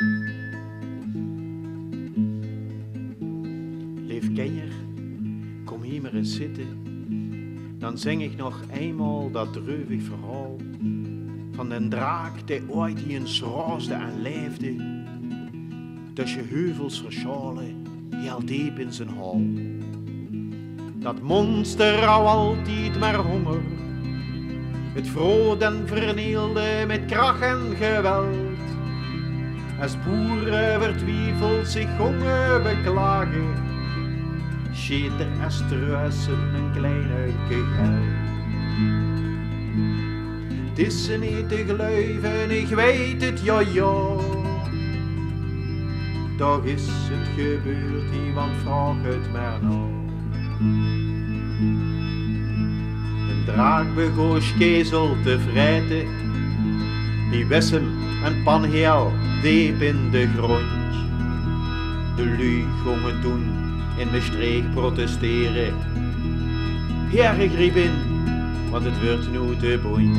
Leef kenjer, kom hier maar eens zitten. Dan zing ik nog eenmaal dat dreuvig verhaal van den draak die ooit hier eens raasde en leefde, tussen heuvels verschalen, heel diep in zijn hal. Dat monster hou altijd maar honger, het vrood en vernielde met kracht en geweld. Als boeren vertwijfeld zich honger beklagen, scheet er als truisen een klein uitje geld. Het is niet te geloven, ik weet het, ja ja. Toch is het gebeurd, iemand vraagt het maar nou. Een draak begoos kezel te vreten, die wissem en panheel diep in de grond. De lui gongen toen in de streek protesteren. Heer griep in, want het werd nu te bond.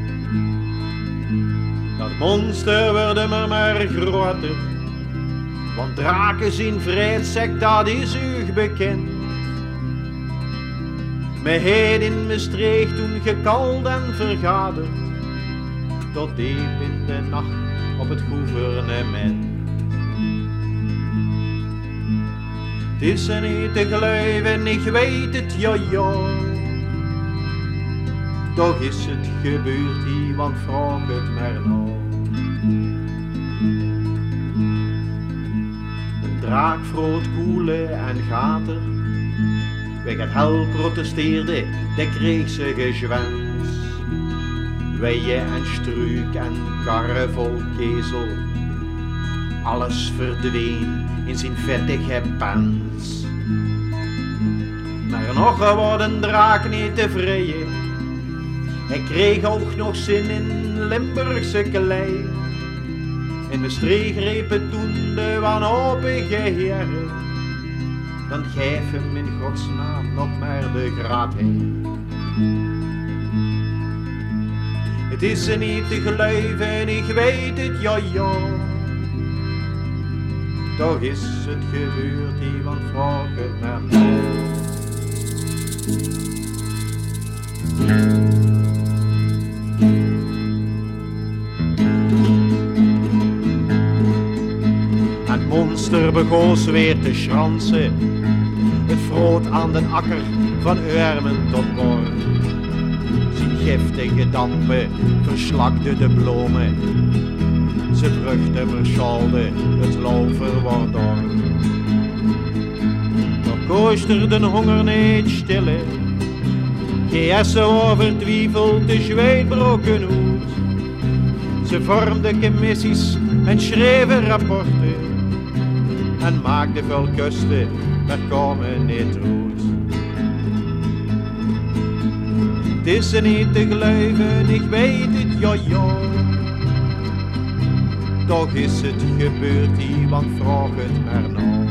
Dat monster werd maar groter, want draken zien vreedzek, dat is u bekend. Me heet in me streek toen gekald en vergaderd, tot diep in de nacht op het gouvernement. Het is er niet te geloven, ik weet het, ja ja. Toch is het gebeurd, iemand vraagt het maar nou. Een draak vroot koelen en gater, weg het hel protesteerde, de kreeg ze gezwens. Weien en struik en karren vol kezel, alles verdween in zijn vettige pens. Maar nog wordt een draak niet tevreden, hij kreeg ook nog zin in Limburgse klei. In de streek grepen toen de wanhopige heren, dan geef hem in godsnaam nog maar de graad heen. Het is er niet te geloven, ik weet het, ja ja. Toch is het gebeurd, iemand vraagt het maar nou. Het monster begoos weer te schransen, het vroot aan den akker van Urmen tot Born. Zijn giftige dampen verslakte de bloemen, zijn vruchten verschalde het lauw verwordorn. Nog koosterde de honger niet stille, geëssen overtwijfeld de zweet broken uit. Ze vormden commissies en schreven rapporten en maakten veel kusten, maar komen niet goed. Het is er niet te geloven, ik weet het, ja ja. Toch is het gebeurd, iemand vraagt het maar nou.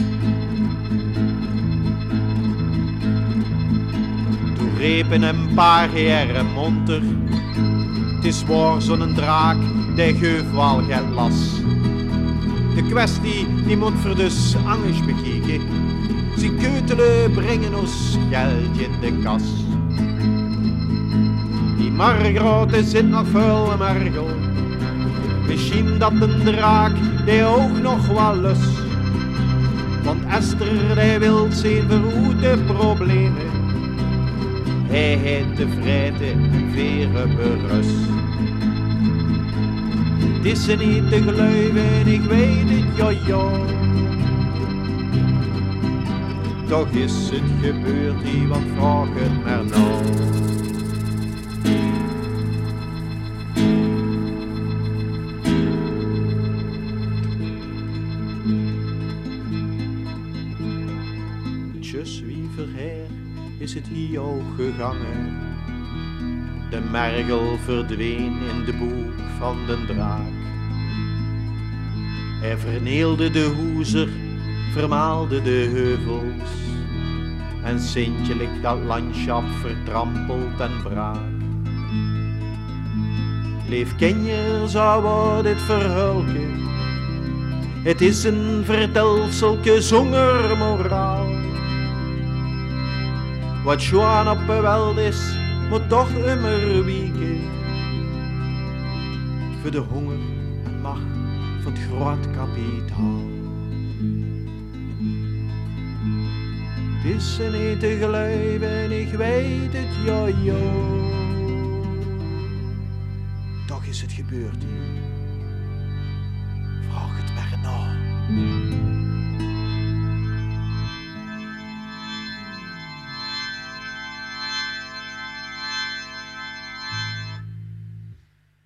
Toen repen een paar heren monter, het is waar zo'n draak, die geeft wel geen las. De kwestie die moet voor dus anders bekijken, zijn keutelen brengen ons geld in de kas. Die margrote zit nog vol margel, misschien dat een draak die ook nog wel lust. Want Esther die wil zijn verhoede problemen, hij heeft de vrijheid en veren berust. Het is er niet te geloven, ik weet het, ja ja. Toch is het gebeurd, iemand vraagt het maar nou. Tjus wie verheer is het hier ook gegangen. De mergel verdween in de boek van den draak. Hij vernielde de hoezer, vermaalde de heuvels en sintjelijk dat landschap vertrampeld en braak. Leef kenjer zou dit verhulken, Het is een vertelselke zonder moraal. Wat Joan op geweld is, moet toch immer wieken. Voor de honger en macht van het groot kapitaal. Het is een eten geluid en ik weet het, jojo. Toch is het gebeurd hier. Vraag het maar na.